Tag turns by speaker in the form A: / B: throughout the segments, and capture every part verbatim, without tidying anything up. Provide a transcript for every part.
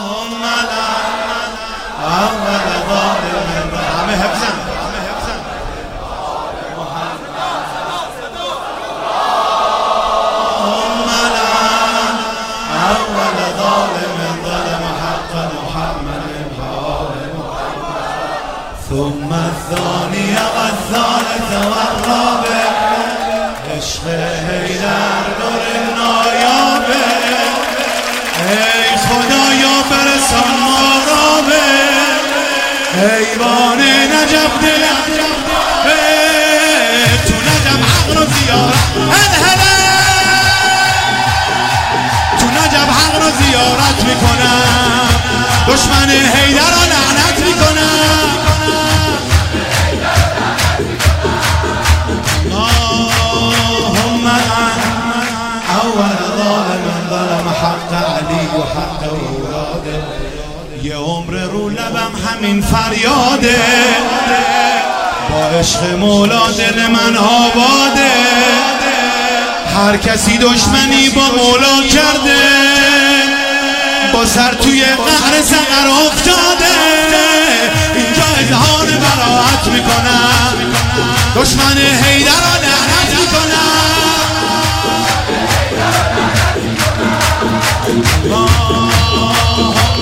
A: اللهم لا أول ظالم همه حفظن همه حفظن اللهم لا أول ظالم ظلم حق محمد ثم الثاني والثالث والرابع عشق حیدر در نایابه ای خدایا برسان ما را به ایوان نجف دلم تو نجف حق رو زیارت هله تو نجف حق رو زیارت میکنم دشمن حیدر رو لعنت میکنم اللهم اول ظالم ظلم حق علی و حق اولاده یه عمر رو لبم همین فریاده با عشق مولا دل من آباده هر کسی دشمنی با مولا کرده با سر توی قعر سقر افتاده اینجا اظهار براءت میکنم دشمن حیدر را لعنت میکنم اللهم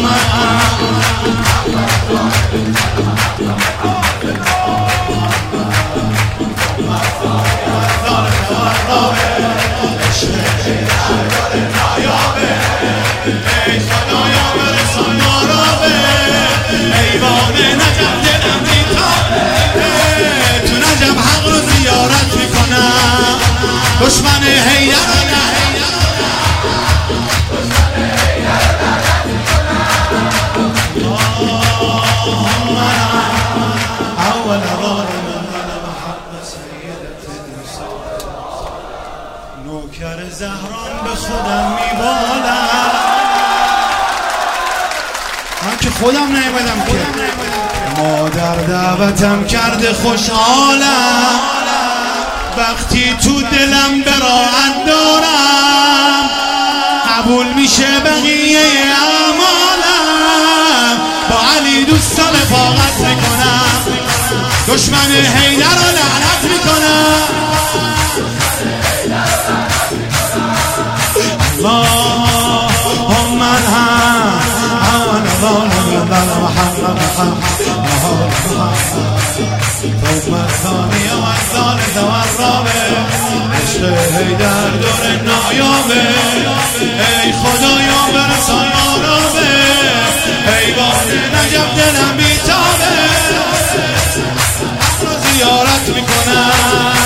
A: ای خدایا برسان ما را به ایوان نجف دلم میتابه تو نجف حق رو زیارت میکنم دشمن حیدر رو اللهم اول ظالم ظلم حق سیدت نوکر زهران به خودم میبالم من که خودم نیومدم که مادر دعوتم کرده خوشحالم وقتی تو دلم براءت دارم قبول میشه بقیه اعمالم با علی دوستان رفاقت میکنم دشمن حیدر رو لعنت میکنم اللهم ارحم اول ظالم ظلم حق ثم الثاني والثالث والرابع عشق حیدر در نایابه ای خدایا برسان ما را به ایوان نجف دلم بیتابه حق رو زیارت میکنم